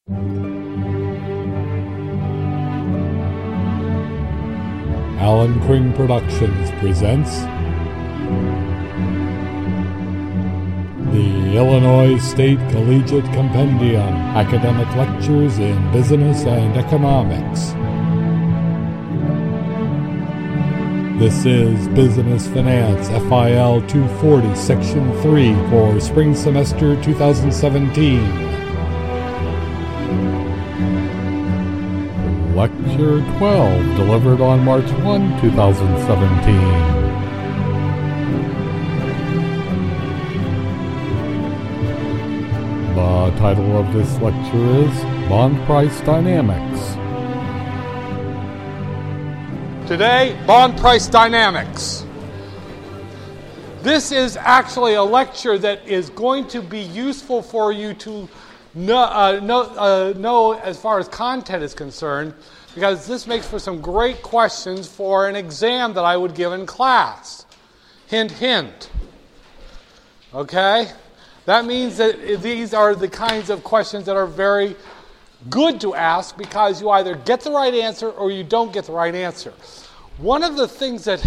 Alan Kring Productions presents the Illinois State Collegiate Compendium, Academic Lectures in Business and Economics. This is Business Finance FIL 240, Section 3 for Spring Semester 2017. Lecture 12, delivered on March 1, 2017. The title of this lecture is Bond Price Dynamics. Today, bond price dynamics. This is actually a lecture that is going to be useful for you to know as far as content is concerned, because this makes for some great questions for an exam that I would give in class. Hint, hint. Okay? That means that these are the kinds of questions that are very good to ask because you either get the right answer or you don't get the right answer. One of the things that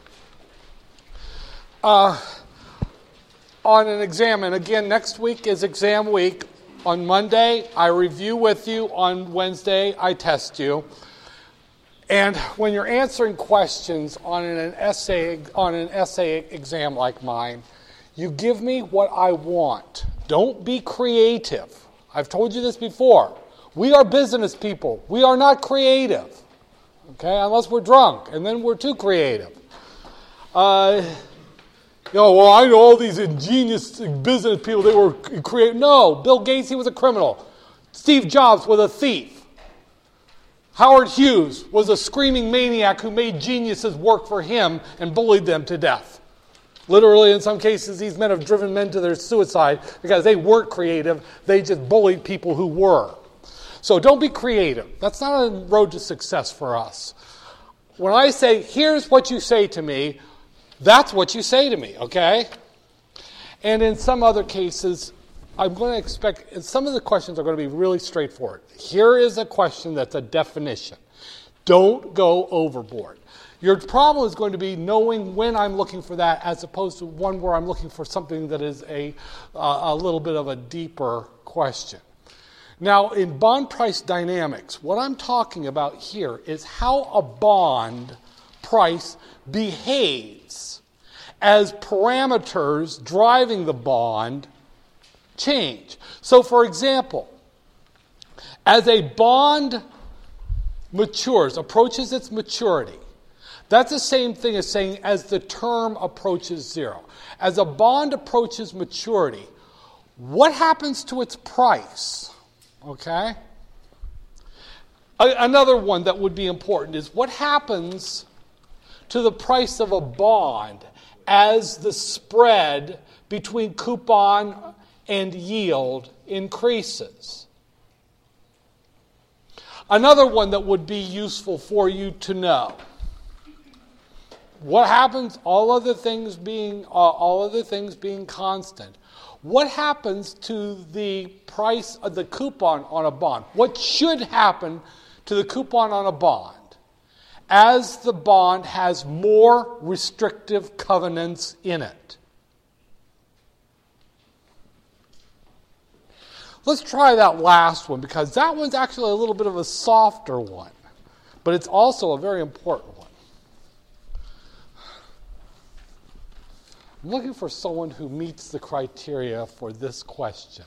on an exam, and again, next week is exam week. On Monday, I review with you. On Wednesday, I test you. And when you're answering questions on an essay exam like mine, you give me what I want. Don't be creative. I've told you this before. We are business people. We are not creative. Okay, unless we're drunk, and then we're too creative. I know all these ingenious business people, they were creative. No, Bill Gates, he was a criminal. Steve Jobs was a thief. Howard Hughes was a screaming maniac who made geniuses work for him and bullied them to death. Literally, in some cases, these men have driven men to their suicide because they weren't creative. They just bullied people who were. So don't be creative. That's not a road to success for us. When I say, here's what you say to me, that's what you say to me, okay? And in some other cases, I'm going to expect, some of the questions are going to be really straightforward. Here is a question that's a definition. Don't go overboard. Your problem is going to be knowing when I'm looking for that as opposed to one where I'm looking for something that is a little bit of a deeper question. Now, in bond price dynamics, what I'm talking about here is how a bond price behaves as parameters driving the bond change. So, for example, as a bond matures, approaches its maturity, that's the same thing as saying as the term approaches zero. As a bond approaches maturity, what happens to its price? Okay? Another one that would be important is what happens to the price of a bond as the spread between coupon and yield increases. Another one that would be useful for you to know. What happens, all other things being constant, what happens to the price of the coupon on a bond? What should happen to the coupon on a bond as the bond has more restrictive covenants in it? Let's try that last one because that one's actually a little bit of a softer one, but it's also a very important one. I'm looking for someone who meets the criteria for this question.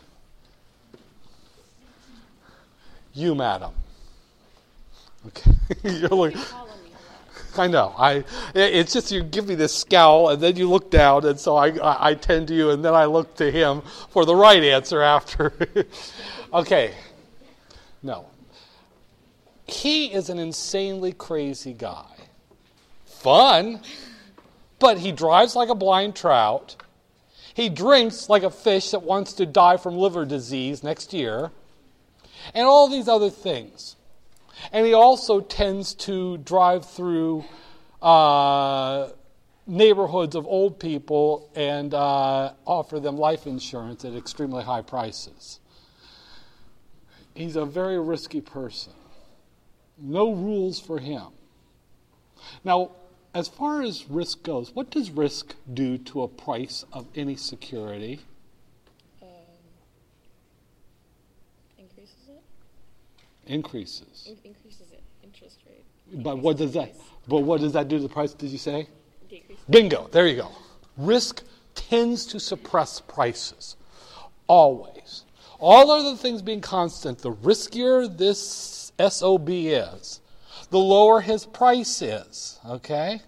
You, madam. Okay. You're like, I know. It's just you give me this scowl, and then you look down, and so I tend to you, and then I look to him for the right answer after. Okay. No. He is an insanely crazy guy. Fun. But he drives like a blind trout. He drinks like a fish that wants to die from liver disease next year. And all these other things. And he also tends to drive through neighborhoods of old people and offer them life insurance at extremely high prices. He's a very risky person. No rules for him. Now, as far as risk goes, what does risk do to a price of any security? Increases it? Increases it. Interest rate. But what does that? But what does that do to the price? Did you say? Decreases. Bingo. There you go. Risk tends to suppress prices. Always. All other things being constant, the riskier this SOB is, the lower his price is. Okay?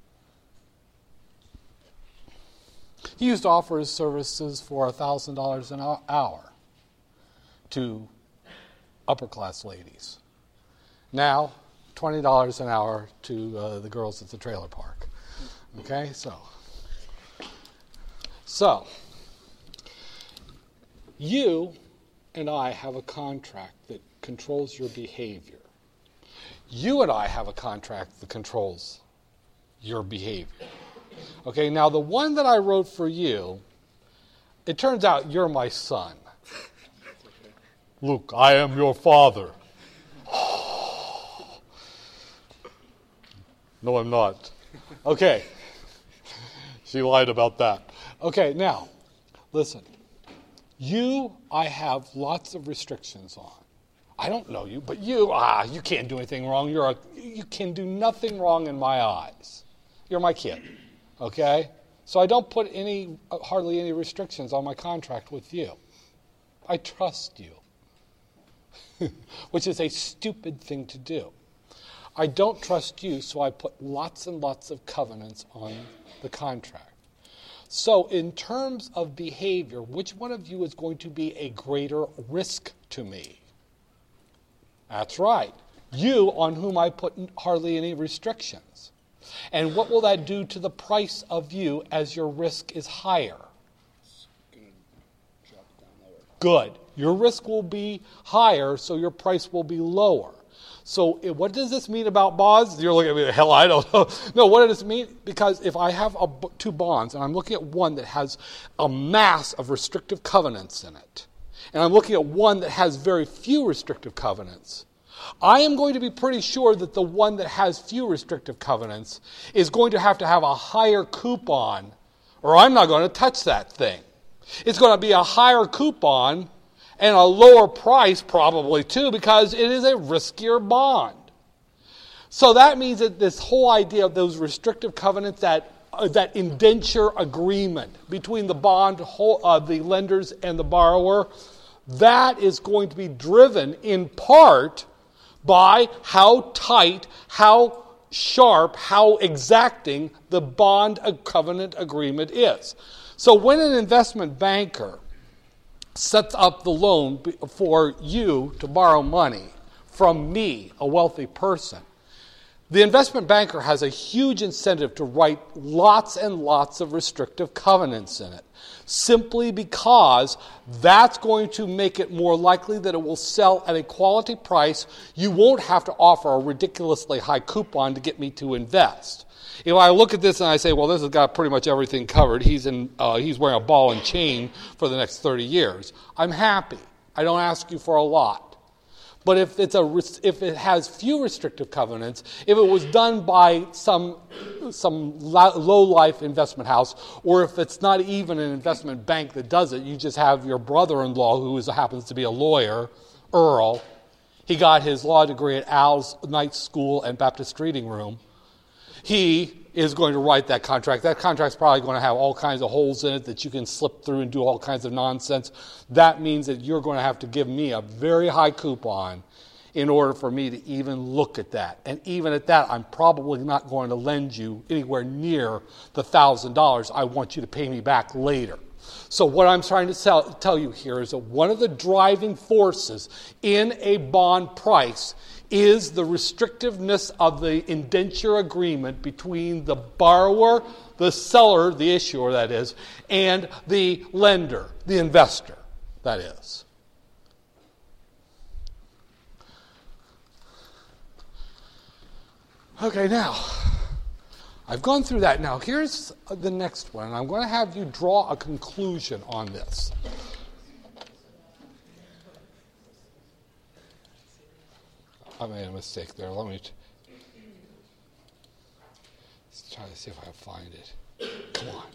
He used to offer his services for $1,000 an hour to upper-class ladies. Now, $20 an hour to the girls at the trailer park. Okay, so you and I have a contract that controls your behavior. You and I have a contract that controls your behavior. Okay, now the one that I wrote for you, it turns out you're my son. Luke, I am your father. No, I'm not. Okay. She lied about that. Okay, now, listen. I have lots of restrictions on. I don't know you, but you can't do anything wrong. You can do nothing wrong in my eyes. You're my kid, okay? So I don't put hardly any restrictions on my contract with you. I trust you, which is a stupid thing to do. I don't trust you, so I put lots and lots of covenants on the contract. So in terms of behavior, which one of you is going to be a greater risk to me? That's right. You, on whom I put hardly any restrictions. And what will that do to the price of you as your risk is higher? Good. Your risk will be higher, so your price will be lower. So what does this mean about bonds? You're looking at me, hell, I don't know. No, what does it mean? Because if I have two bonds, and I'm looking at one that has a mass of restrictive covenants in it, and I'm looking at one that has very few restrictive covenants, I am going to be pretty sure that the one that has few restrictive covenants is going to have a higher coupon, or I'm not going to touch that thing. It's going to be a higher coupon and a lower price probably too, because it is a riskier bond. So that means that this whole idea of those restrictive covenants, that indenture agreement between the the lenders and the borrower, that is going to be driven in part by how tight, how sharp, how exacting the bond covenant agreement is. So when an investment banker sets up the loan for you to borrow money from me, a wealthy person, the investment banker has a huge incentive to write lots and lots of restrictive covenants in it, simply because that's going to make it more likely that it will sell at a quality price. You won't have to offer a ridiculously high coupon to get me to invest. If I look at this and I say, well, this has got pretty much everything covered, he's wearing a ball and chain for the next 30 years, I'm happy. I don't ask you for a lot. But if it has few restrictive covenants, if it was done by some low-life investment house, or if it's not even an investment bank that does it, you just have your brother-in-law who happens to be a lawyer, Earl. He got his law degree at Al's Night School and Baptist Reading Room. He is going to write that contract. That contract's probably going to have all kinds of holes in it that you can slip through and do all kinds of nonsense. That means that you're going to have to give me a very high coupon in order for me to even look at that. And even at that, I'm probably not going to lend you anywhere near the $1,000. I want you to pay me back later. So what I'm trying to tell you here is that one of the driving forces in a bond price is the restrictiveness of the indenture agreement between the borrower, the seller, the issuer that is, and the lender, the investor that is. Okay, now, I've gone through that. Now, here's the next one, and I'm going to have you draw a conclusion on this. I made a mistake there. Let's try to see if I can find it. Come on.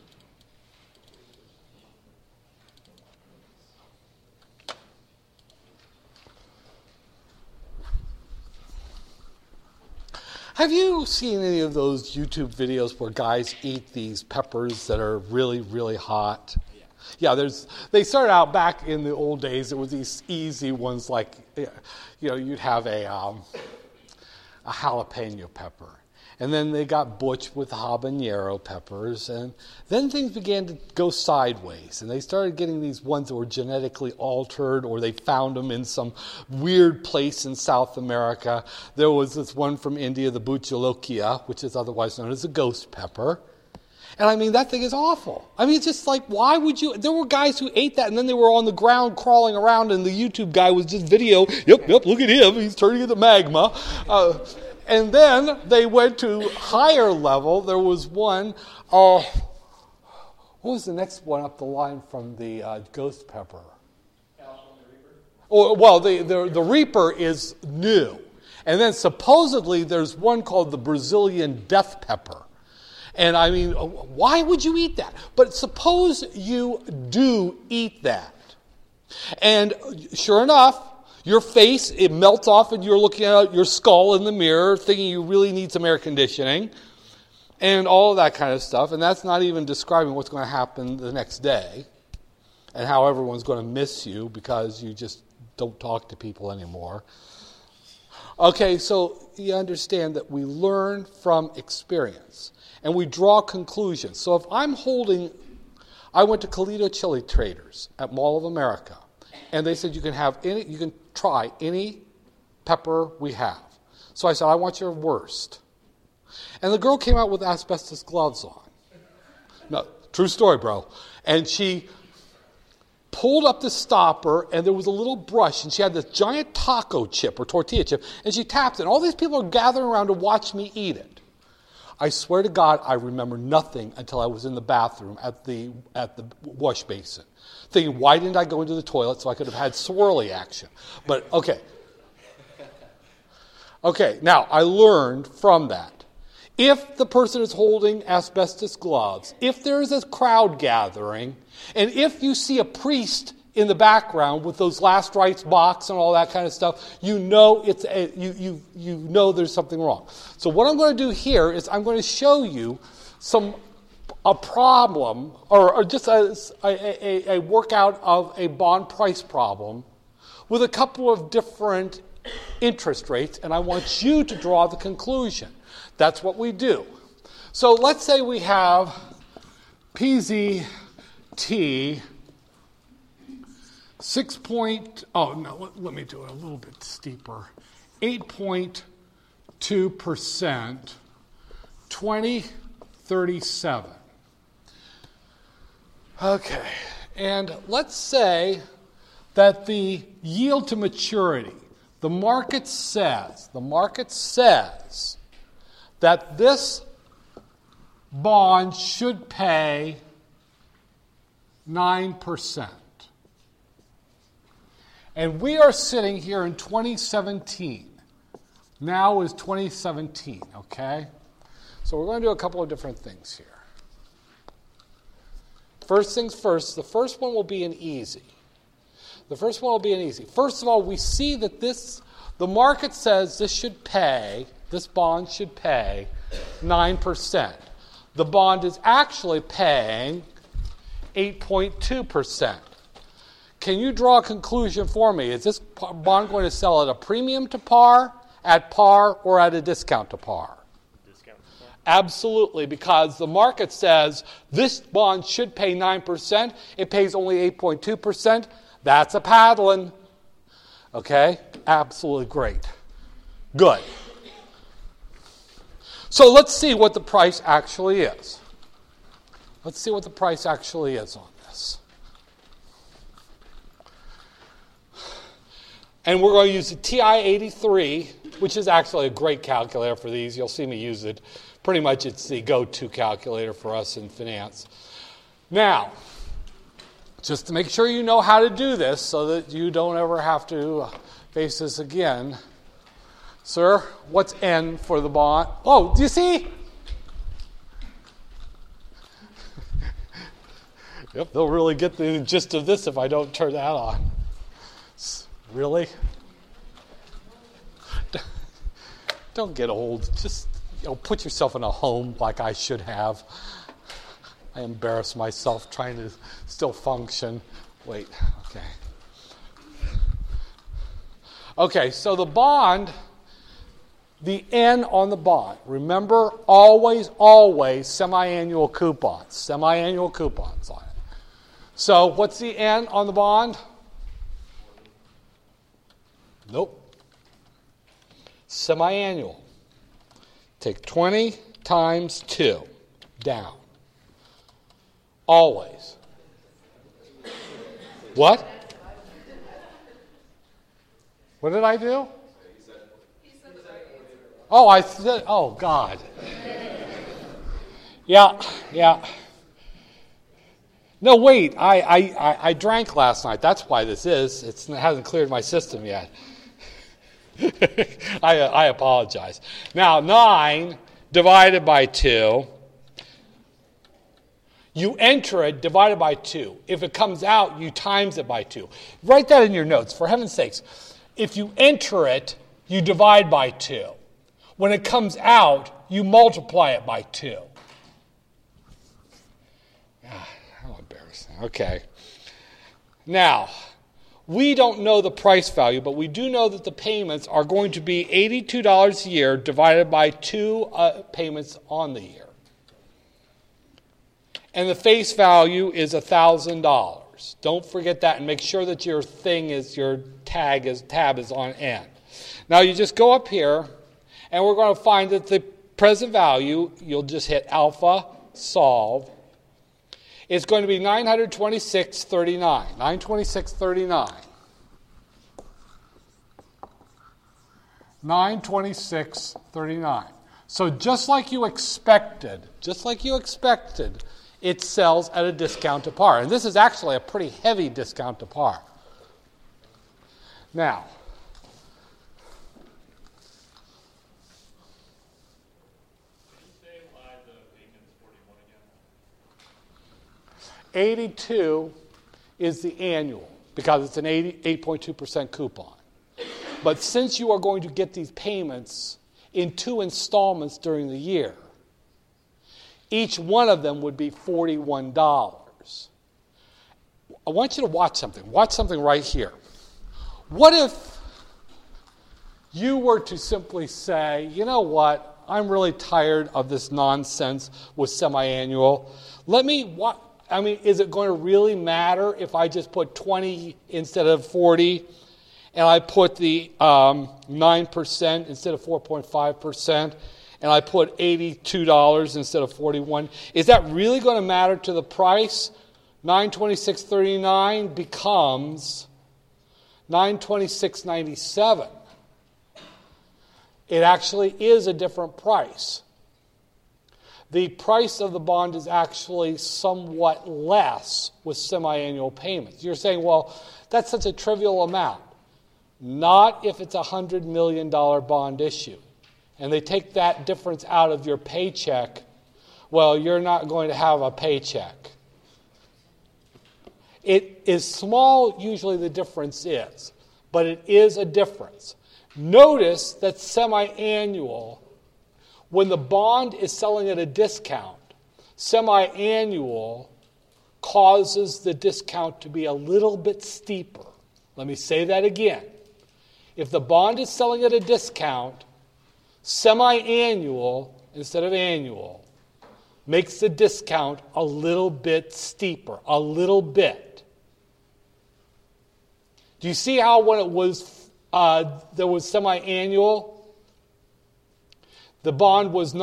Have you seen any of those YouTube videos where guys eat these peppers that are really, really hot? Yeah, they started out back in the old days. It was these easy ones like, you'd have a jalapeno pepper. And then they got butch with habanero peppers. And then things began to go sideways. And they started getting these ones that were genetically altered, or they found them in some weird place in South America. There was this one from India, the Buchalokia, which is otherwise known as a ghost pepper. And I mean, that thing is awful. I mean, it's just like, why would you? There were guys who ate that, and then they were on the ground crawling around, and the YouTube guy was just video. Yep, look at him. He's turning into magma. And then they went to higher level. There was one, what was the next one up the line from the ghost pepper? Well, the Reaper is new. And then supposedly there's one called the Brazilian death pepper. And I mean, why would you eat that? But suppose you do eat that. And sure enough, your face, it melts off and you're looking at your skull in the mirror thinking you really need some air conditioning and all of that kind of stuff. And that's not even describing what's going to happen the next day and how everyone's going to miss you because you just don't talk to people anymore. Okay, so you understand that we learn from experience and we draw conclusions. So if I went to Colito Chili Traders at Mall of America, and they said you can try any pepper we have. So I said, I want your worst. And the girl came out with asbestos gloves on. No, true story, bro. And she pulled up the stopper, and there was a little brush, and she had this giant taco chip or tortilla chip, and she tapped it. And all these people are gathering around to watch me eat it. I swear to God, I remember nothing until I was in the bathroom at the wash basin, thinking, why didn't I go into the toilet so I could have had swirly action? But, okay. Okay, now, I learned from that. If the person is holding asbestos gloves, if there is a crowd gathering, and if you see a priest in the background with those last rites box and all that kind of stuff, you know you know there's something wrong. So what I'm going to do here is I'm going to show you a problem or just a workout of a bond price problem with a couple of different interest rates, and I want you to draw the conclusion. That's what we do. So let's say we have PZT let me do it a little bit steeper. 8.2%, 2037. Okay, and let's say that the yield to maturity, the market says that this bond should pay 9%. And we are sitting here in 2017. Now is 2017, okay? So we're going to do a couple of different things here. First things first, the first one will be an easy. First of all, we see that the market says this bond should pay 9%. The bond is actually paying 8.2%. Can you draw a conclusion for me? Is this bond going to sell at a premium to par, at par, or at a discount to par? Discount to par. Absolutely, because the market says this bond should pay 9%. It pays only 8.2%. That's a paddling. Okay? Absolutely great. Good. So let's see what the price actually is. Let's see what the price actually is on this. And we're going to use the TI-83, which is actually a great calculator for these. You'll see me use it. Pretty much it's the go-to calculator for us in finance. Now, just to make sure you know how to do this so that you don't ever have to face this again, Sir, what's N for the bond? Oh, do you see? Yep, they'll really get the gist of this if I don't turn that on. Really? Don't get old. Just put yourself in a home like I should have. I embarrass myself trying to still function. Wait, okay. Okay, so the bond, the N on the bond. Remember, always semi-annual coupons. Semi-annual coupons on it. So what's the N on the bond? Nope. Semi-annual. Take 20 times 2 down. Always. What? What did I do? Oh, I said, oh, God. Yeah. No, wait, I drank last night. That's why this is. It hasn't cleared my system yet. I apologize. Now, 9 divided by 2. You enter it divided by 2. If it comes out, you times it by 2. Write that in your notes, for heaven's sakes. If you enter it, you divide by 2. When it comes out, you multiply it by 2. How embarrassing. Okay. Now, we don't know the price value, but we do know that the payments are going to be $82 a year divided by 2 payments on the year. And the face value is $1,000. Don't forget that, and make sure that your tab is on N. Now you just go up here, and we're going to find that the present value, you'll just hit alpha, solve. It's going to be $926.39. $926.39. $926.39. So just like you expected, it sells at a discount to par. And this is actually a pretty heavy discount to par. Now, Did you say why the payment's 41 again? 82 is the annual because it's an 8.2% coupon. But since you are going to get these payments in 2 installments during the year, each one of them would be $41. I want you to watch something. Watch something right here. What if you were to simply say, you know what, I'm really tired of this nonsense with semi-annual. Is it going to really matter if I just put 20 instead of 40? And I put the 9% instead of 4.5%? And I put $82 instead of $41. Is that really going to matter to the price? $926.39 becomes $926.97. It actually is a different price. The price of the bond is actually somewhat less with semi-annual payments. You're saying, well, that's such a trivial amount. Not if it's a $100 million bond issue. And they take that difference out of your paycheck, well, you're not going to have a paycheck. It is small, usually the difference is, but it is a difference. Notice that semi-annual, when the bond is selling at a discount, semi-annual causes the discount to be a little bit steeper. Let me say that again. If the bond is selling at a discount, semi-annual instead of annual makes the discount a little bit steeper, a little bit. Do you see how when it was there was semi-annual, the bond was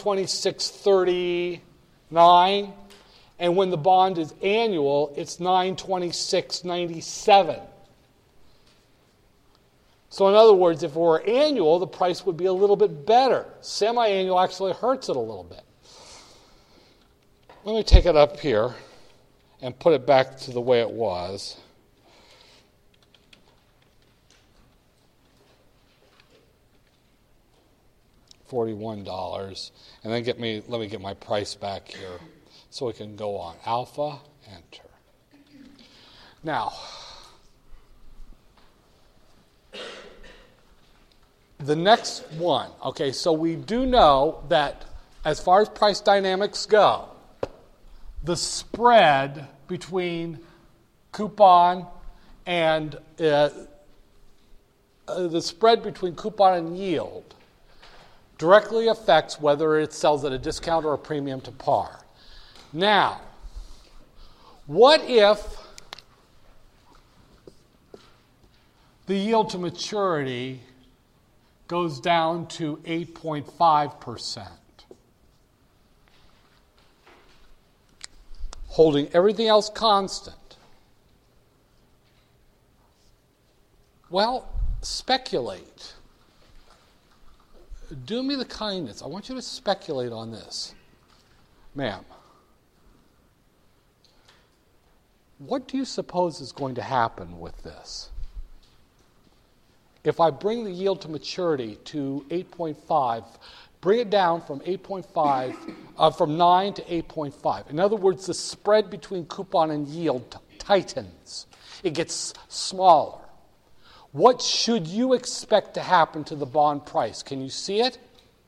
$926.39, and when the bond is annual, it's $926.97. So in other words, if it were annual, the price would be a little bit better. Semi-annual actually hurts it a little bit. Let me take it up here and put it back to the way it was. $41. And then let me get my price back here so we can go on. Alpha, enter. Now, the next one. Okay, so we do know that as far as price dynamics go, the spread between coupon and yield directly affects whether it sells at a discount or a premium to par. Now, what if the yield to maturity goes down to 8.5%? Holding everything else constant. Well, speculate. Do me the kindness. I want you to speculate on this. Ma'am, what do you suppose is going to happen with this? If I bring the yield to maturity to 8.5, bring it down from 8.5, from 9 to 8.5. In other words, the spread between coupon and yield tightens. It gets smaller. What should you expect to happen to the bond price? Can you see it?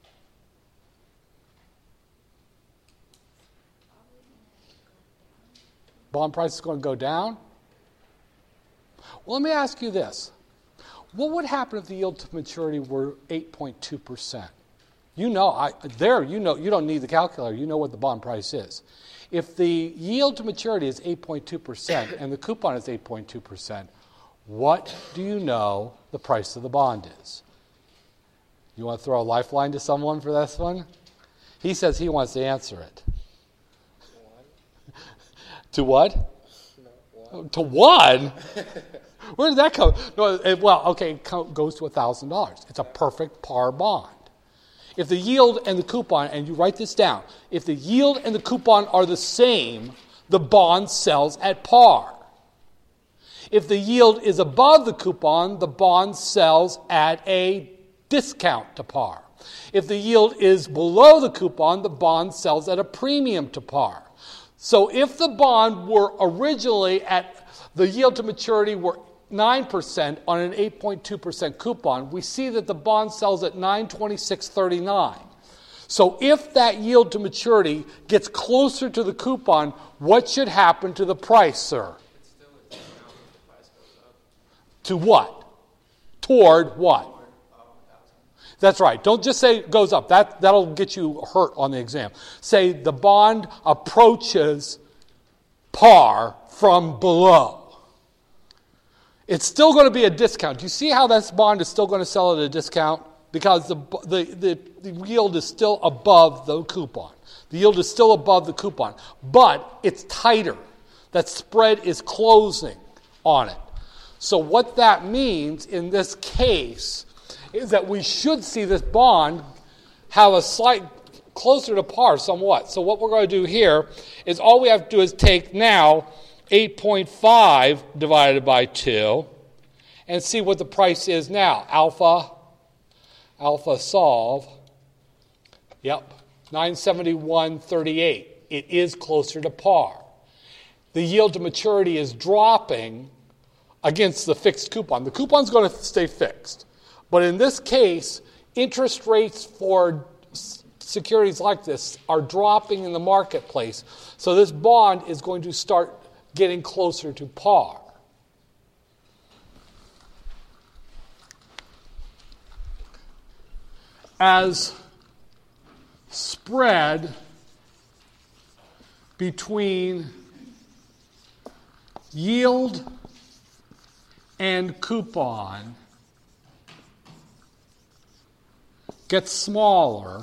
Bond price is going to go down? Well, let me ask you this. What would happen if the yield to maturity were 8.2%? You don't need the calculator. You know what the bond price is. If the yield to maturity is 8.2% and the coupon is 8.2%, what do you know the price of the bond is? You want to throw a lifeline to someone for this one? He says he wants to answer it. To what? No, to one? Where did that come? No, it goes to $1,000. It's a perfect par bond. If the yield and the coupon, and you write this down, if the yield and the coupon are the same, the bond sells at par. If the yield is above the coupon, the bond sells at a discount to par. If the yield is below the coupon, the bond sells at a premium to par. So if the bond were originally at the yield to maturity were 9% on an 8.2% coupon, we see that the bond sells at 926.39. So if that yield to maturity gets closer to the coupon, what should happen to the price, sir? It's still a discount if the price goes up. To what? Toward what? That's right. Don't just say it goes up. That'll get you hurt on the exam. Say the bond approaches par from below. It's still going to be a discount. Do you see how this bond is still going to sell at a discount? Because the yield is still above the coupon. The yield is still above the coupon. But it's tighter. That spread is closing on it. So what that means in this case is that we should see this bond have a slight closer to par somewhat. So what we're going to do here is all we have to do is take now 8.5 divided by 2 and see what the price is now. Alpha solve. Yep, 971.38. It is closer to par. The yield to maturity is dropping against the fixed coupon. The coupon's going to stay fixed. But in this case, interest rates for securities like this are dropping in the marketplace. So this bond is going to start getting closer to par. As spread between yield and coupon gets smaller,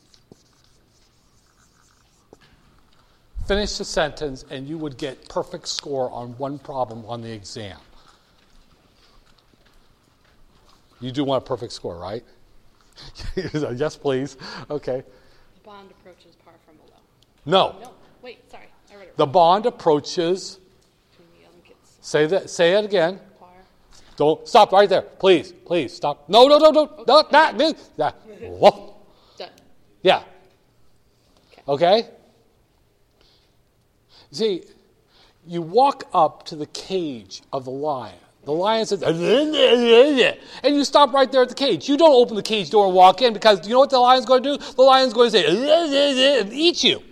finish the sentence, and you would get perfect score on one problem on the exam. You do want a perfect score, right? Yes, please. Okay. The bond approaches par from below. No. No. Wait, sorry. I read it wrong. The bond approaches. Say it again. Par. Don't stop right there. Please stop. No. Whoa. Yeah. Okay? See, you walk up to the cage of the lion. The lion says, and you stop right there at the cage. You don't open the cage door and walk in because you know what the lion's going to do? The lion's going to say, and eat you.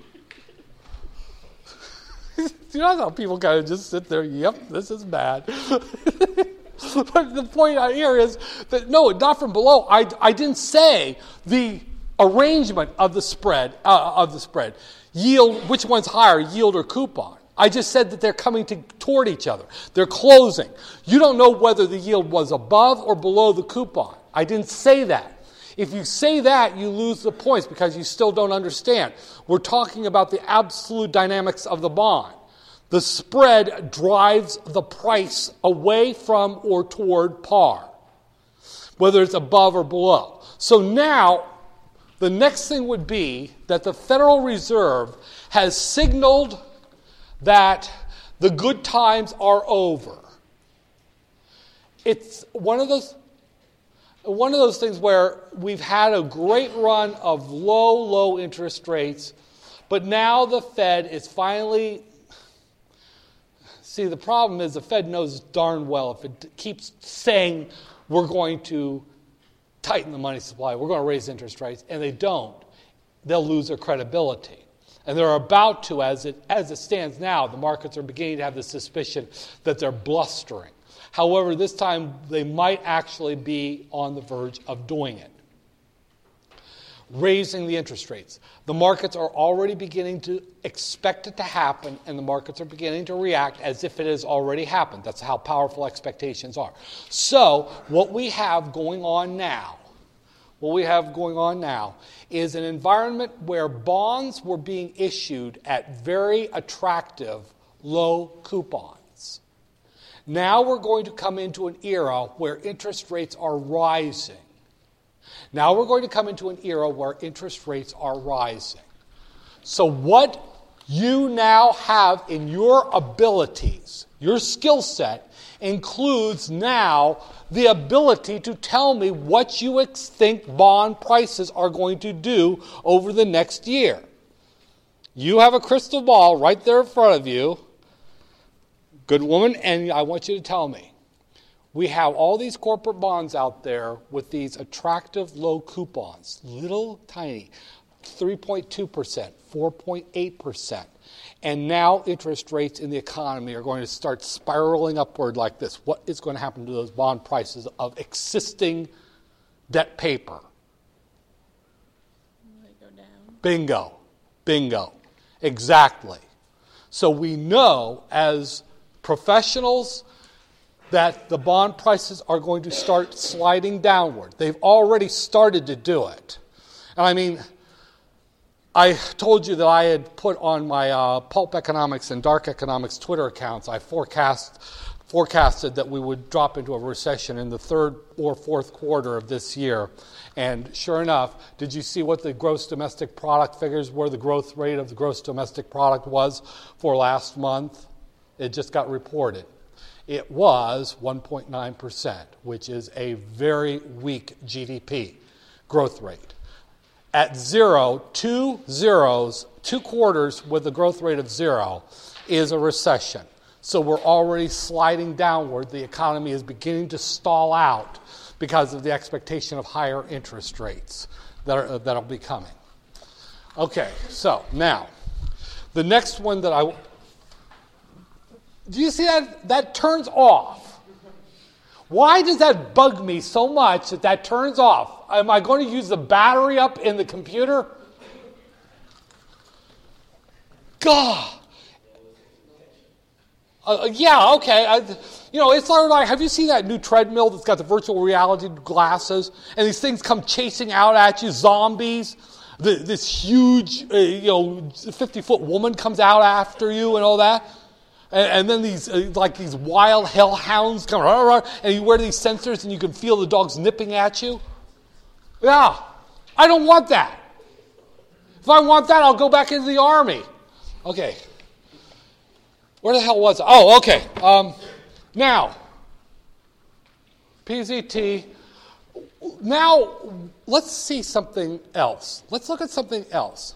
You know how people kind of just sit there, yep, this is bad. But the point out here is that, no, not from below. I didn't say the arrangement of the spread, yield, which one's higher, yield or coupon. I just said that they're coming toward each other. They're closing. You don't know whether the yield was above or below the coupon. I didn't say that. If you say that, you lose the points because you still don't understand. We're talking about the absolute dynamics of the bond. The spread drives the price away from or toward par, whether it's above or below. So now, the next thing would be that the Federal Reserve has signaled that the good times are over. It's one of those things where we've had a great run of low interest rates, but now the Fed is finally... See, the problem is the Fed knows darn well if it keeps saying we're going to tighten the money supply, we're going to raise interest rates, and they don't, they'll lose their credibility. And they're about to, as it stands now, the markets are beginning to have the suspicion that they're blustering. However, this time they might actually be on the verge of doing it. Raising the interest rates. The markets are already beginning to expect it to happen, and the markets are beginning to react as if it has already happened. That's how powerful expectations are. So, what we have going on now is an environment where bonds were being issued at very attractive low coupons. Now we're going to come into an era where interest rates are rising. Now we're going to come into an era where interest rates are rising. So what you now have in your abilities, your skill set, includes now the ability to tell me what you think bond prices are going to do over the next year. You have a crystal ball right there in front of you, good woman, and I want you to tell me. We have all these corporate bonds out there with these attractive low coupons, little tiny, 3.2%, 4.8%. And now interest rates in the economy are going to start spiraling upward like this. What is going to happen to those bond prices of existing debt paper? They go down. Bingo. Exactly. So we know as professionals that the bond prices are going to start sliding downward. They've already started to do it. And I mean, I told you that I had put on my Pulp Economics and Dark Economics Twitter accounts, I forecasted that we would drop into a recession in the third or fourth quarter of this year. And sure enough, did you see what the gross domestic product figures were, the growth rate of the gross domestic product was for last month? It just got reported. It was 1.9%, which is a very weak GDP growth rate. At zero, two quarters with a growth rate of zero is a recession. So we're already sliding downward. The economy is beginning to stall out because of the expectation of higher interest rates that'll be coming. Okay, so now, the next one that do you see that? That turns off. Why does that bug me so much that turns off? Am I going to use the battery up in the computer? God. Yeah, okay. It's sort of like, have you seen that new treadmill that's got the virtual reality glasses? And these things come chasing out at you, zombies. This huge, 50-foot woman comes out after you and all that. And then these wild hellhounds come, and you wear these sensors and you can feel the dogs nipping at you. Yeah, I don't want that. If I want that, I'll go back into the army. Okay. Where the hell was I? Oh, okay. Now, PZT, Now, let's see something else. Let's look at something else.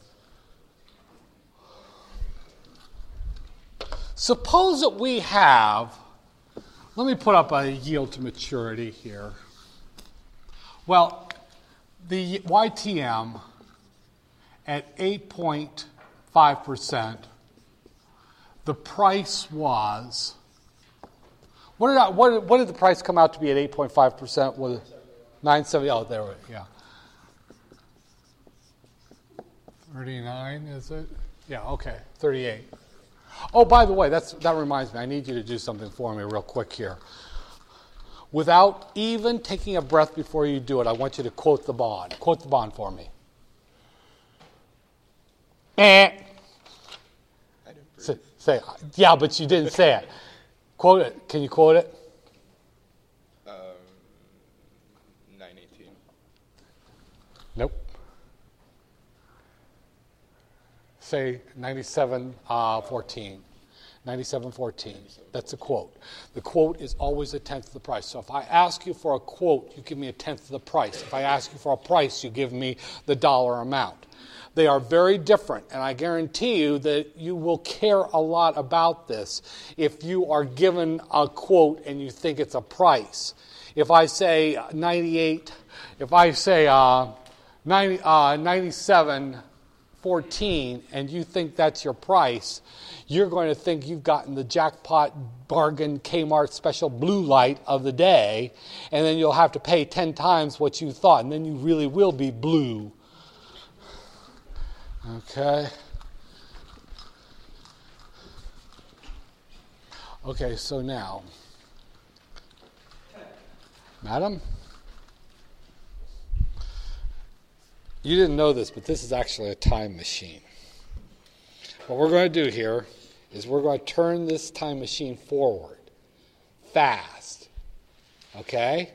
Suppose that we have, let me put up a yield to maturity here. Well, the YTM at 8.5%, the price was, what did the price come out to be at 8.5%? Was it 970? Oh, there we go, yeah. 39, is it? Yeah, okay, 38. Oh, by the way, that reminds me, I need you to do something for me real quick here. Without even taking a breath before you do it, I want you to quote the bond. Quote the bond for me. Say, yeah, but you didn't say it. Quote it. Can you quote it? 918. Nope. Say 97.14. 97.14. That's a quote. The quote is always a tenth of the price. So if I ask you for a quote, you give me a tenth of the price. If I ask you for a price, you give me the dollar amount. They are very different, and I guarantee you that you will care a lot about this if you are given a quote and you think it's a price. If I say 98, if I say 97.14 and you think that's your price, you're going to think you've gotten the jackpot bargain Kmart special blue light of the day, and then you'll have to pay 10 times what you thought, and then you really will be blue. Okay. Okay, so now, madam, you didn't know this, but this is actually a time machine. What we're going to do here is we're going to turn this time machine forward fast. Okay?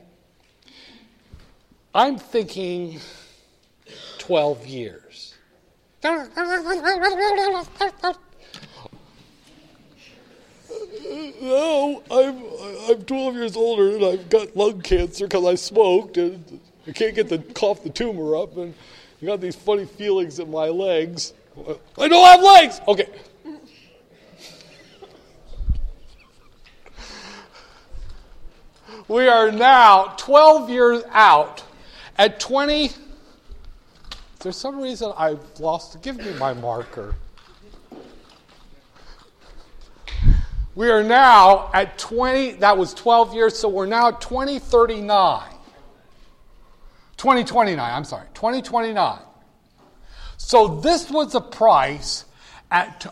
I'm thinking 12 years. No, I'm 12 years older and I've got lung cancer because I smoked and I can't get the tumor up and I got these funny feelings in my legs. I don't have legs! Okay. We are now 12 years out at 20. There's some reason I've lost. Give me my marker. We are now at 20. That was 12 years, so we're now at 2039. 2029, I'm sorry. 2029. So this was the price at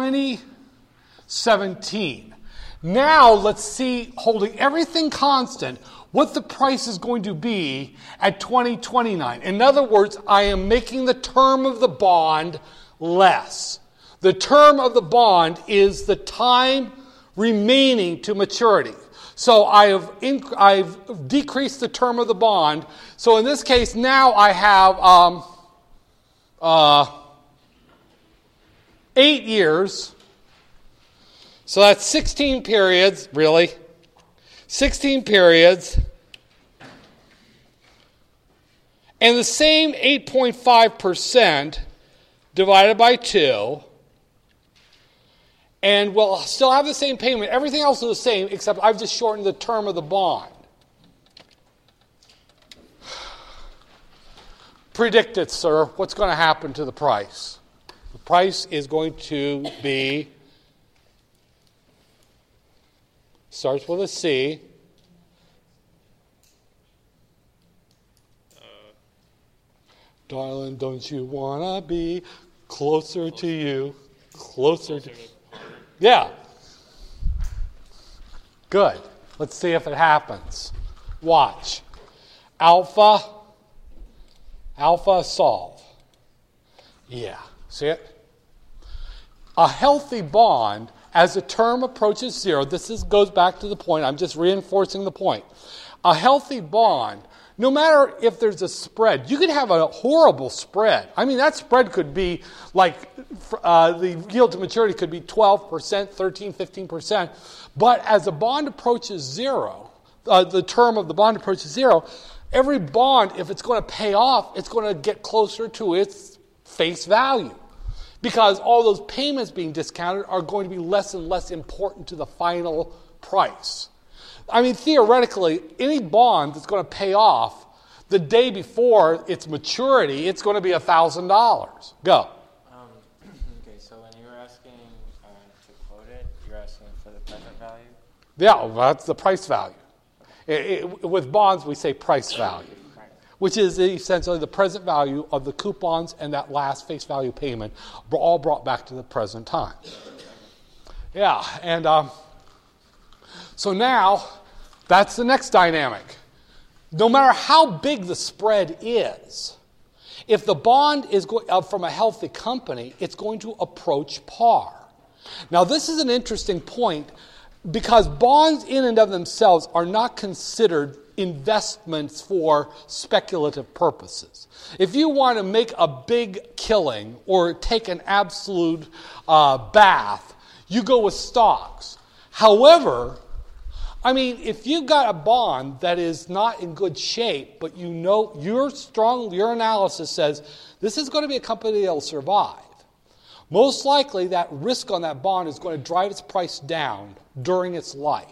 2017. Now let's see, holding everything constant, what the price is going to be at 2029. In other words, I am making the term of the bond less. The term of the bond is the time remaining to maturity. So I've decreased the term of the bond. So in this case, now I have 8 years. So that's 16 periods, really. 16 periods. And the same 8.5% divided by 2. And we'll still have the same payment. Everything else is the same, except I've just shortened the term of the bond. Predict it, sir. What's going to happen to the price? The price is going to be, starts with a C. Darling, don't you want to be closer to you? Closer to... Yeah. Good. Let's see if it happens. Watch. Alpha solve. Yeah. See it? A healthy bond, as the term approaches 0, goes back to the point, I'm just reinforcing the point. A healthy bond, no matter if there's a spread, you could have a horrible spread. I mean, that spread could be like, the yield to maturity could be 12%, 13, 15%. But as the bond approaches 0, the term of the bond approaches 0, Every bond, if it's going to pay off, it's going to get closer to its face value, because all those payments being discounted are going to be less and less important to the final price. I mean, theoretically, any bond that's going to pay off the day before its maturity, it's going to be $1,000. Go. Okay, so when you were asking to quote it, you're asking for the present value? Yeah, well, that's the price value. With bonds, we say price value, which is essentially the present value of the coupons and that last face value payment, all brought back to the present time. Yeah, and so now that's the next dynamic. No matter how big the spread is, if the bond is from a healthy company, it's going to approach par. Now, this is an interesting point, because bonds in and of themselves are not considered investments for speculative purposes. If you want to make a big killing or take an absolute bath, you go with stocks. However, I mean, if you've got a bond that is not in good shape, but you know your analysis says this is going to be a company that will survive, most likely that risk on that bond is going to drive its price down during its life.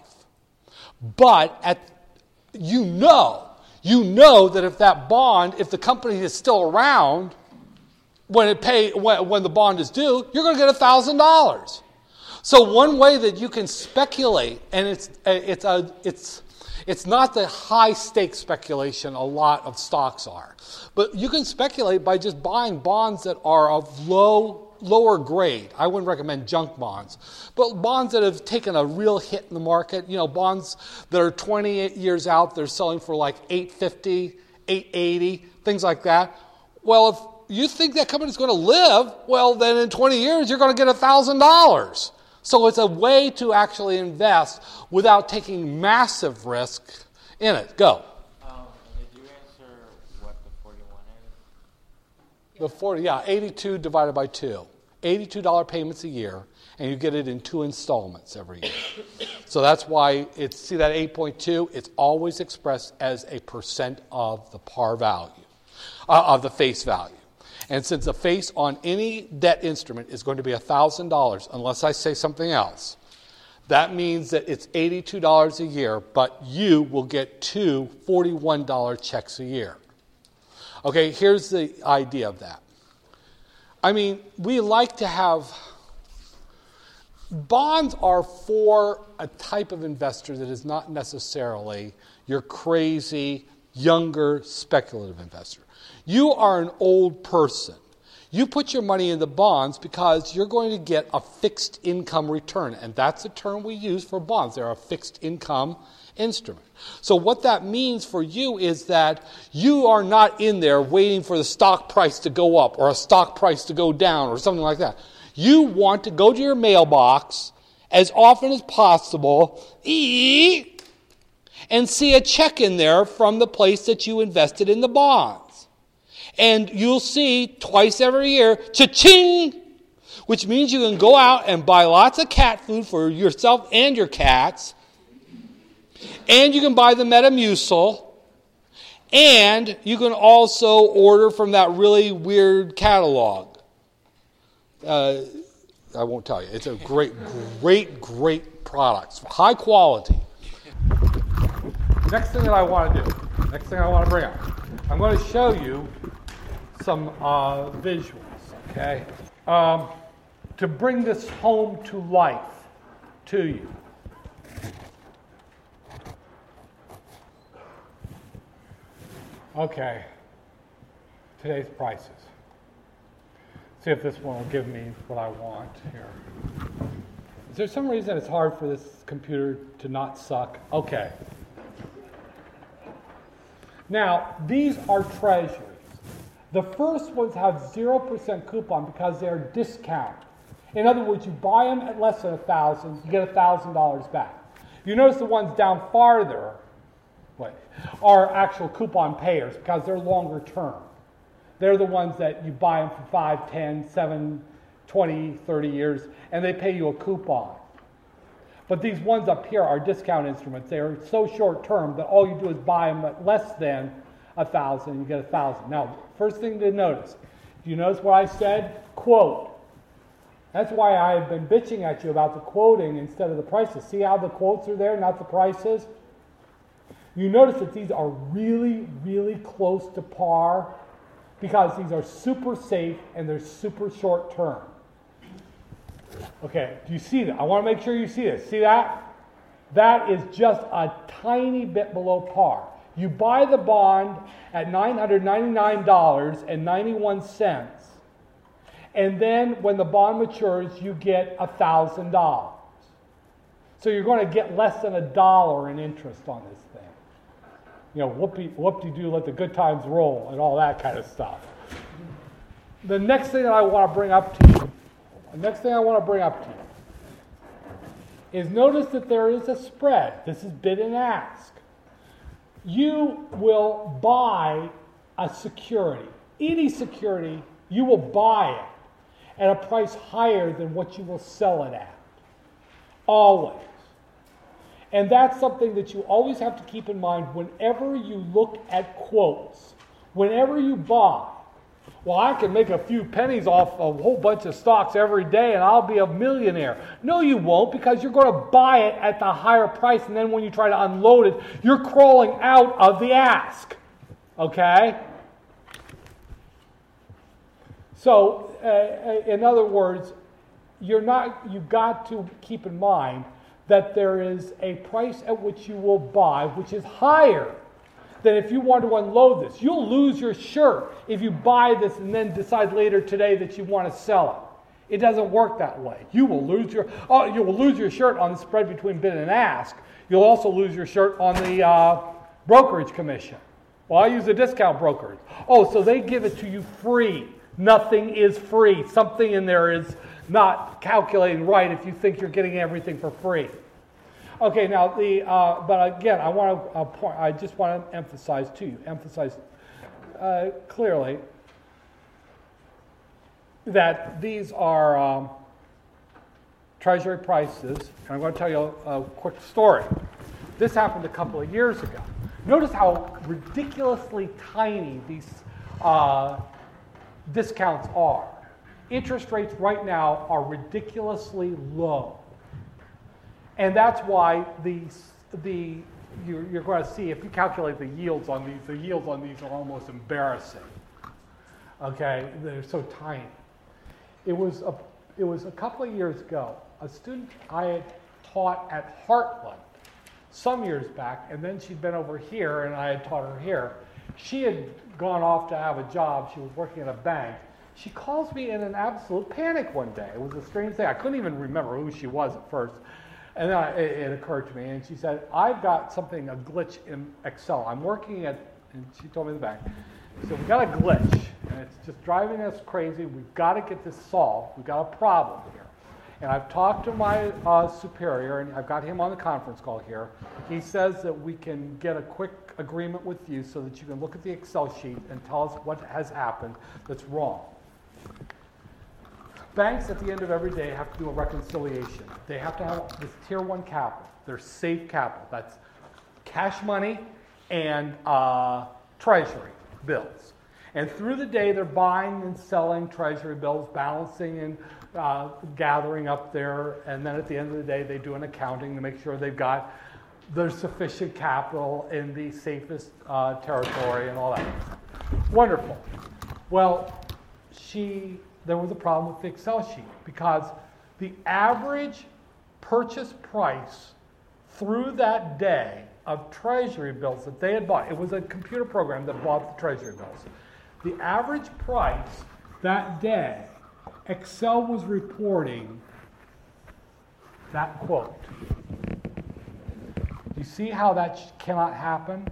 But you know that if that bond, if the company is still around when the bond is due, you're going to get $1,000. So one way that you can speculate, and it's not the high stakes speculation a lot of stocks are, but you can speculate by just buying bonds that are of lower grade. I wouldn't recommend junk bonds, but bonds that have taken a real hit in the market. You know, bonds that are 28 years out, they're selling for like $850, $880, things like that. Well, if you think that company's going to live, well, then in 20 years you're going to get $1,000. So it's a way to actually invest without taking massive risk in it. Go. Did you answer what the 41 is? The 40, yeah, 82 divided by 2. $82 payments a year, and you get it in 2 installments every year. So that's why see that 8.2, it's always expressed as a percent of the par value, of the face value. And since the face on any debt instrument is going to be $1,000, unless I say something else, that means that it's $82 a year, but you will get 2 $41 checks a year. Okay, here's the idea of that. I mean, we like to have... Bonds are for a type of investor that is not necessarily your crazy, younger, speculative investor. You are an old person. You put your money in the bonds because you're going to get a fixed income return, and that's the term we use for bonds. They're a fixed income instrument. So what that means for you is that you are not in there waiting for the stock price to go up or a stock price to go down or something like that. You want to go to your mailbox as often as possible and see a check in there from the place that you invested in the bonds. And you'll see twice every year, cha-ching, which means you can go out and buy lots of cat food for yourself and your cats. And you can buy the Metamucil. And you can also order from that really weird catalog. I won't tell you. It's a great product. High quality. Next thing that I want to do, next thing I want to bring up, I'm going to show you some visuals, okay? To bring this home to life to you. Okay, today's prices. See if this one will give me what I want here. Is there some reason it's hard for this computer to not suck? Okay. Now, these are treasuries. The first ones have 0% coupon because they're discounted. In other words, you buy them at less than $1,000, you get $1,000 back. You notice the ones down farther are actual coupon payers because they're longer term. They're the ones that you buy them for 5, 10, 7, 20, 30 years, and they pay you a coupon. But these ones up here are discount instruments. They are so short term that all you do is buy them at less than 1,000, you get 1,000. Now, first thing to notice, do you notice what I said? Quote. That's why I've been bitching at you about the quoting instead of the prices. See how the quotes are there, not the prices? You notice that these are really, really close to par because these are super safe and they're super short term. Okay, do you see that? I want to make sure you see this. See that? That is just a tiny bit below par. You buy the bond at $999.91, and then when the bond matures, you get $1,000. So you're going to get less than $1 in interest on this thing. You know, whoop-de-doo, let the good times roll, and all that kind of stuff. The next thing that I want to bring up to you, is notice that there is a spread. This is bid and ask. You will buy a security. Any security, you will buy it at a price higher than what you will sell it at. Always. And that's something that you always have to keep in mind whenever you look at quotes. Whenever you buy, well, I can make a few pennies off a whole bunch of stocks every day and I'll be a millionaire. No, you won't, because you're going to buy it at the higher price, and then when you try to unload it, you're crawling out of the ask. Okay? So, in other words, you've got to keep in mind that there is a price at which you will buy, which is higher than if you want to unload this. You'll lose your shirt if you buy this and then decide later today that you want to sell it. It doesn't work that way. You will lose your shirt on the spread between bid and ask. You'll also lose your shirt on the brokerage commission. Well, I use a discount brokerage. Oh, so they give it to you free. Nothing is free. Something in there is not calculating right if you think you're getting everything for free. Okay, now but again, I just want to emphasize clearly that these are Treasury prices, and I'm going to tell you a quick story. This happened a couple of years ago. Notice how ridiculously tiny these discounts are. Interest rates right now are ridiculously low. And that's why you're going to see, if you calculate the yields on these are almost embarrassing. Okay, they're so tiny. It was a couple of years ago, a student I had taught at Heartland some years back, and then she'd been over here, and I had taught her here. She had gone off to have a job. She was working at a bank. She calls me in an absolute panic one day. It was a strange thing. I couldn't even remember who she was at first. And then it occurred to me, and she said, I've got a glitch in Excel. I'm working at, and she told me in the back, she said, we've got a glitch, and it's just driving us crazy. We've got to get this solved. We've got a problem here. And I've talked to my superior, and I've got him on the conference call here. He says that we can get a quick agreement with you so that you can look at the Excel sheet and tell us what has happened that's wrong. Banks at the end of every day have to do a reconciliation. They have to have this Tier 1 capital. They're safe capital. That's cash money and treasury bills. And through the day, they're buying and selling treasury bills, balancing and gathering up there. And then at the end of the day, they do an accounting to make sure they've got their sufficient capital in the safest territory and all that. Wonderful. Well, there was a problem with the Excel sheet because the average purchase price through that day of treasury bills that they had bought, it was a computer program that bought the treasury bills. The average price that day, Excel was reporting that quote. You see how that cannot happen?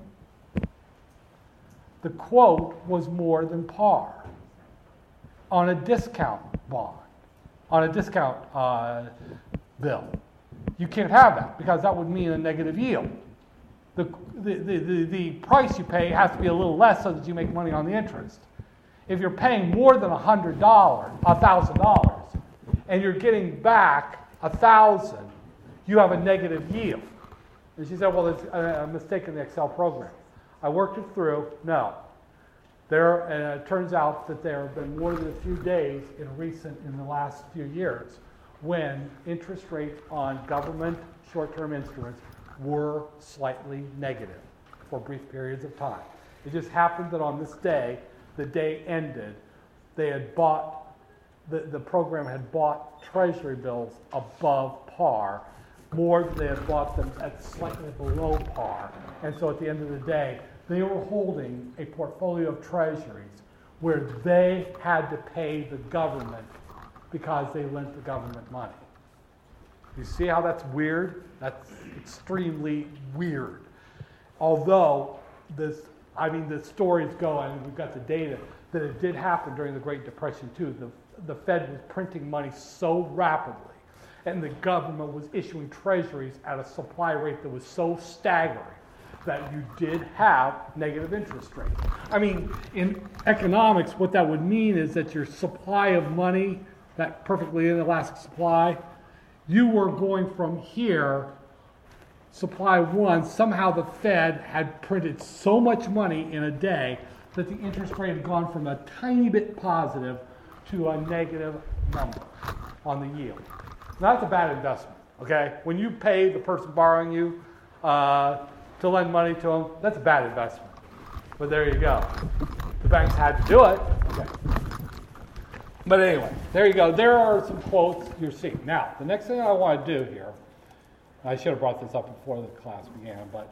The quote was more than par on a discount bond, on a discount bill. You can't have that because that would mean a negative yield. The price you pay has to be a little less so that you make money on the interest. If you're paying more than $1,000, and you're getting back $1,000, you have a negative yield. And she said, well, there's a mistake in the Excel program. I worked it through. No. It turns out that there have been more than a few days in the last few years when interest rates on government short-term instruments were slightly negative for brief periods of time. It just happened that on this day, the day ended, they had bought, the program had bought treasury bills above par, more than they had bought them at slightly below par. And so at the end of the day, they were holding a portfolio of treasuries where they had to pay the government because they lent the government money. You see how that's weird? That's extremely weird. Although the stories go, and we've got the data, that it did happen during the Great Depression too. The Fed was printing money so rapidly, and the government was issuing treasuries at a supply rate that was so staggering that you did have negative interest rates. I mean, in economics, what that would mean is that your supply of money, that perfectly inelastic supply, you were going from here, supply one, somehow the Fed had printed so much money in a day that the interest rate had gone from a tiny bit positive to a negative number on the yield. Now, that's a bad investment, okay? When you pay the person borrowing you to lend money to them, that's a bad investment. But there you go. The banks had to do it. Okay. But anyway, there you go. There are some quotes you're seeing. Now, the next thing I want to do here, I should have brought this up before the class began, but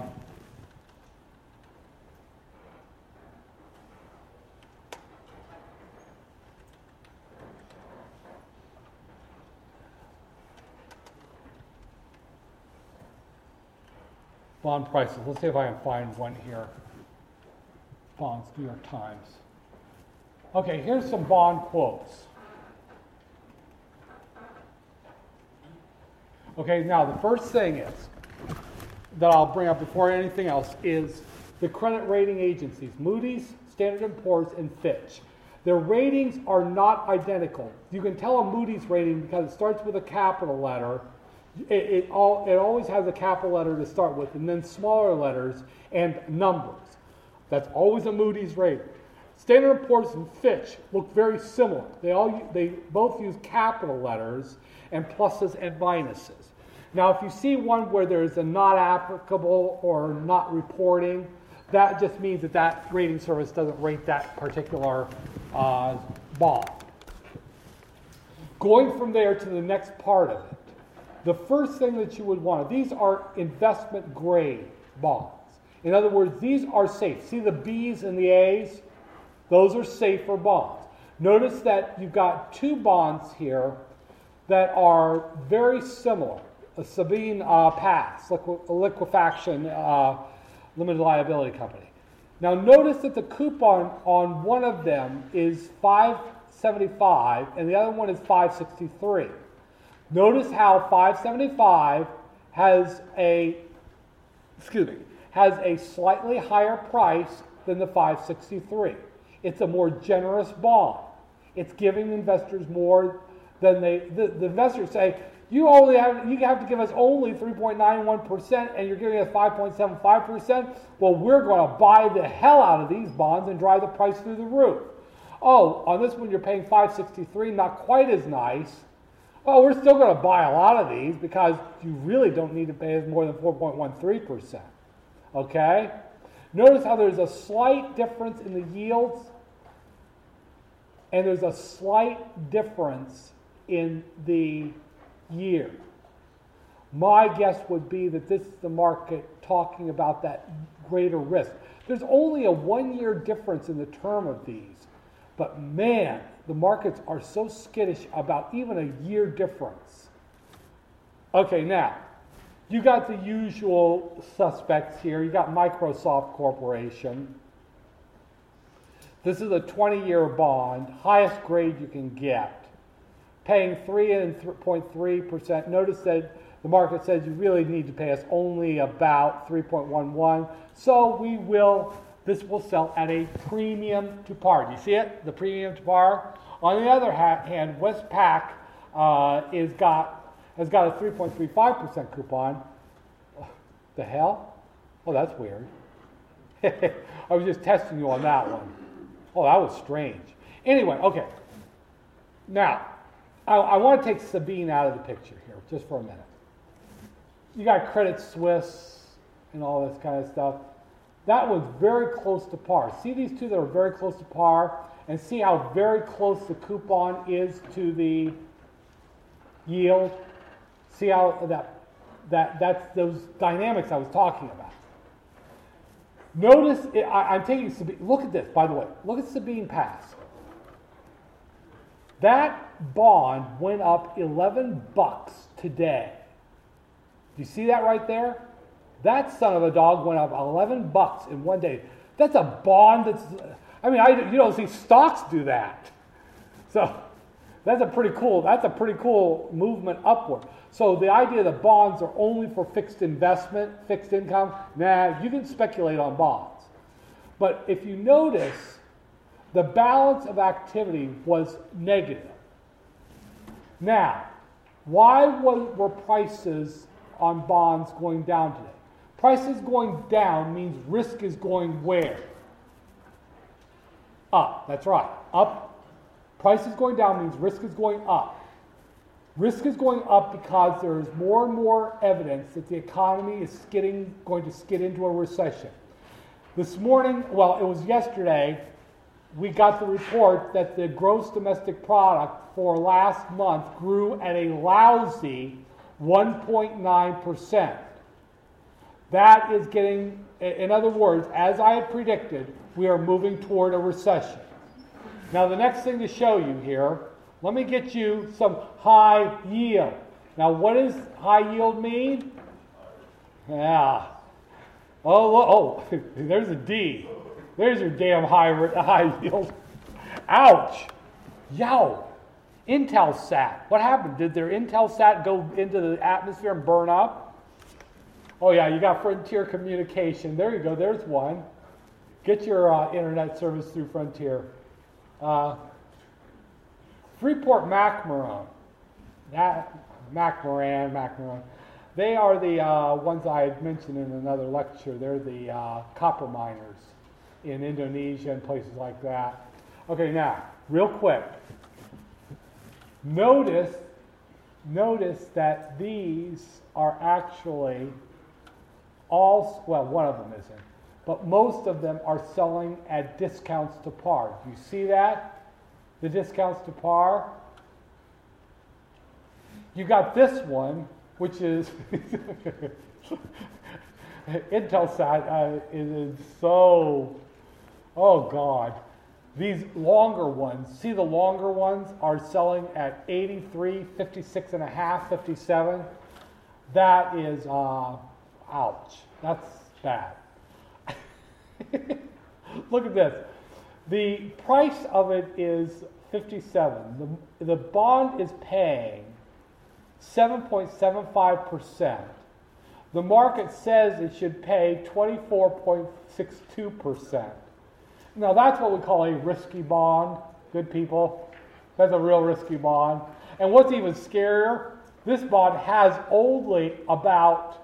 bond prices. Let's see if I can find one here. Bonds, New York Times. Okay, here's some bond quotes. Okay, now the first thing is that I'll bring up before anything else is the credit rating agencies, Moody's, Standard & Poor's, and Fitch. Their ratings are not identical. You can tell a Moody's rating because it starts with a capital letter. It always has a capital letter to start with, and then smaller letters and numbers. That's always a Moody's rating. Standard & Poor's and Fitch look very similar. They both use capital letters and pluses and minuses. Now, if you see one where there's a not applicable or not reporting, that just means that that rating service doesn't rate that particular bond. Going from there to the next part of it, the first thing that you would want, these are investment grade bonds. In other words, these are safe. See the B's and the A's? Those are safer bonds. Notice that you've got two bonds here that are very similar. A Sabine Pass, liquefaction limited liability company. Now notice that the coupon on one of them is 575 and the other one is 563. Notice how 575 has a slightly higher price than the 563. It's a more generous bond. It's giving investors more than the investors say, you have to give us only 3.91% and you're giving us 5.75%. Well, we're going to buy the hell out of these bonds and drive the price through the roof. Oh, on this one you're paying 563, not quite as nice. Well, we're still going to buy a lot of these because you really don't need to pay us more than 4.13%. Okay? Notice how there's a slight difference in the yields and there's a slight difference in the year. My guess would be that this is the market talking about that greater risk. There's only a 1 year difference in the term of these, but man, the markets are so skittish about even a year difference. Okay, now, you got the usual suspects here. You got Microsoft Corporation. This is a 20-year bond, highest grade you can get, paying 3.3%. Notice that the market says you really need to pay us only about 3.11. So this will sell at a premium to par. Do you see it? The premium to par. On the other hand, Westpac has got a 3.35% coupon. The hell? Oh, that's weird. I was just testing you on that one. Oh, that was strange. Anyway, okay. Now, I want to take Sabine out of the picture here just for a minute. You got Credit Suisse and all this kind of stuff. That was very close to par. See these two that are very close to par, and see how very close the coupon is to the yield. See how that's those dynamics I was talking about. Notice, I'm taking Sabine. Look at this, by the way. Look at Sabine Pass. That bond went up $11 today. Do you see that right there? That son of a dog went up $11 in one day. That's a bond that's, you don't see stocks do that. So that's a pretty cool movement upward. So the idea that bonds are only for fixed investment, fixed income, you can speculate on bonds. But if you notice, the balance of activity was negative. Now, why were prices on bonds going down today? Prices going down means risk is going where? Up. That's right. Up. Prices going down means risk is going up. Risk is going up because there is more and more evidence that the economy is going to skid into a recession. This morning, it was yesterday, we got the report that the gross domestic product for last month grew at a lousy 1.9%. That is getting, in other words, as I had predicted, we are moving toward a recession. Now the next thing to show you here, let me get you some high yield. Now what does high yield mean? Yeah. Oh, there's a D. There's your damn high yield. Ouch. Yow. Intelsat. What happened? Did their Intelsat go into the atmosphere and burn up? Oh yeah, you got Frontier Communication. There you go. There's one. Get your internet service through Frontier. Freeport-McMoRan. McMoRan. They are the ones I had mentioned in another lecture. They're the copper miners in Indonesia and places like that. Okay, now, real quick. Notice that these are actually one of them isn't, but most of them are selling at discounts to par. Do you see that? The discounts to par? You got this one, which is Intelsat is so, oh God. These longer ones, see the longer ones are selling at 83, 56 and a half, 57. That is, ouch. That's bad. Look at this. The price of it is 57. The bond is paying 7.75%. The market says it should pay 24.62%. Now that's what we call a risky bond, good people. That's a real risky bond. And what's even scarier, this bond has only about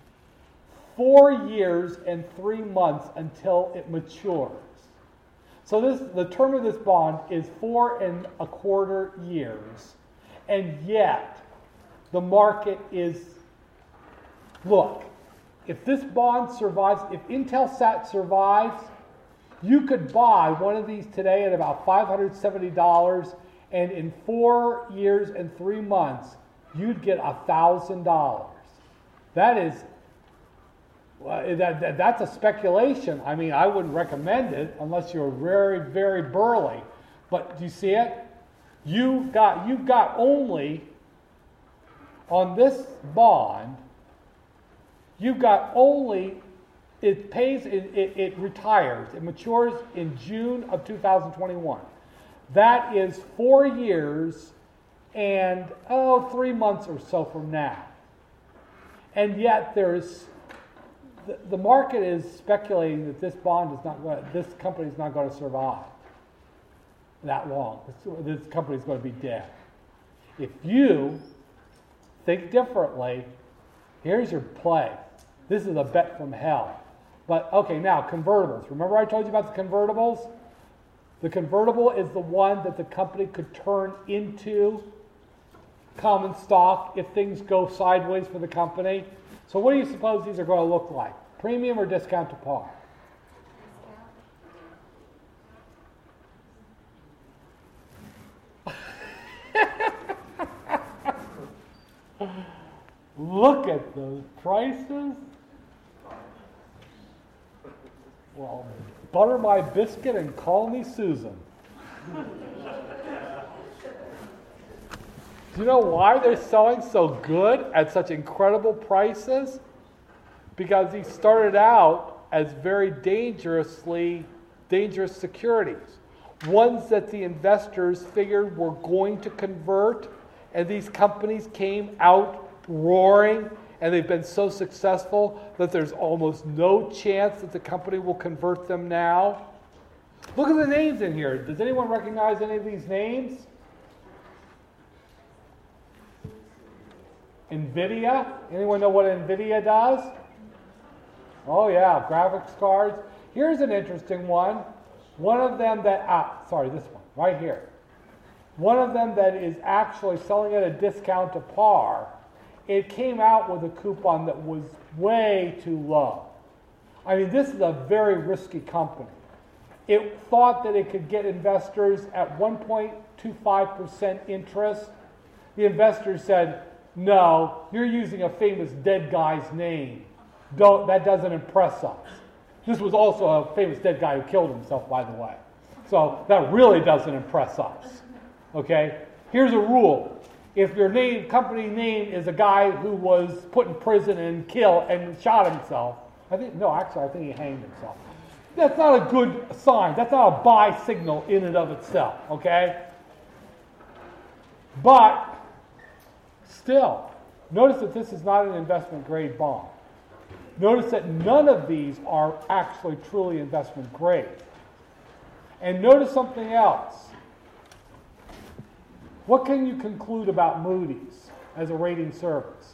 4 years and 3 months until it matures. So the term of this bond is 4.25 years. And yet, the market is, look, if this bond survives, if Intelsat survives, you could buy one of these today at about $570, and in 4 years and 3 months, you'd get $1,000. That is, that's a speculation. I mean, I wouldn't recommend it unless you're very, very burly. But do you see it? You've got only on this bond. You've got only. It pays, it retires, it matures in June of 2021. That is 4 years and 3 months or so from now. And yet the market is speculating that this company is not going to survive that long. This company is going to be dead. If you think differently, here's your play. This is a bet from hell. But, okay, now, convertibles. Remember I told you about the convertibles? The convertible is the one that the company could turn into common stock if things go sideways for the company. So what do you suppose these are going to look like? Premium or discount to par? Look at those prices. Well, butter my biscuit and call me Susan. Do you know why they're selling so good at such incredible prices? Because these started out as very dangerous securities. Ones that the investors figured were going to convert, and these companies came out roaring, and they've been so successful that there's almost no chance that the company will convert them now. Look at the names in here. Does anyone recognize any of these names? NVIDIA. Anyone know what NVIDIA does? Oh yeah, graphics cards. Here's an interesting one. One of them that, this one, right here. One of them that is actually selling at a discount to par. It came out with a coupon that was way too low. I mean, this is a very risky company. It thought that it could get investors at 1.25% interest. The investors said, no, you're using a famous dead guy's name. That doesn't impress us. This was also a famous dead guy who killed himself, by the way. So that really doesn't impress us. Okay? Here's a rule. If your company name is a guy who was put in prison and shot himself, I think he hanged himself. That's not a good sign. That's not a buy signal in and of itself, okay? But still, notice that this is not an investment grade bond. Notice that none of these are actually truly investment grade. And notice something else. What can you conclude about Moody's as a rating service?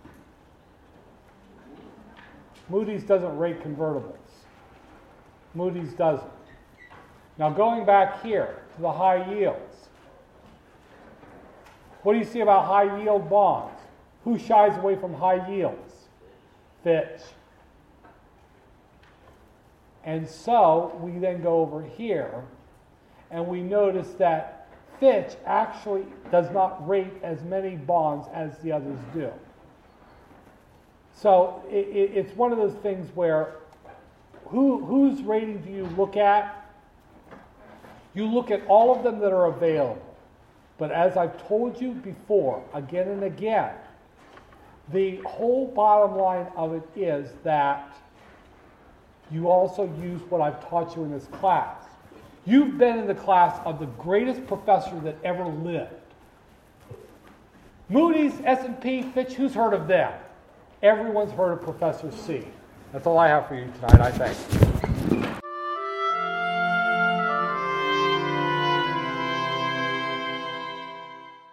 Moody's doesn't rate convertibles. Moody's doesn't. Now going back here to the high yields. What do you see about high yield bonds? Who shies away from high yields? Fitch. And so we then go over here and we notice that Fitch actually does not rate as many bonds as the others do. So it's one of those things where whose rating do you look at? You look at all of them that are available. But as I've told you before, again and again, the whole bottom line of it is that you also use what I've taught you in this class. You've been in the class of the greatest professor that ever lived. Moody's, S&P, Fitch, who's heard of them? Everyone's heard of Professor C. That's all I have for you tonight, I think.